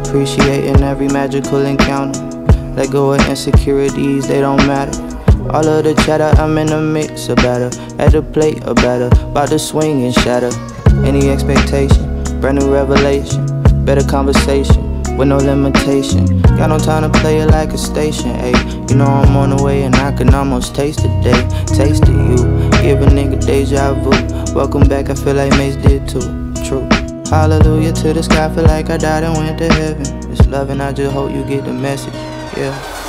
appreciating every magical encounter. Let go of insecurities, they don't matter. All of the chatter, I'm in the mix, or better. At the plate, or better. About to swing and shatter any expectation, brand new revelation. Better conversation, with no limitation. Got no time to play it like a station, ayy. You know I'm on the way and I can almost taste the day. Taste of you, give a nigga deja vu. Welcome back, I feel like Mace did too. True. Hallelujah to the sky, feel like I died and went to heaven. It's love and I just hope you get the message, yeah.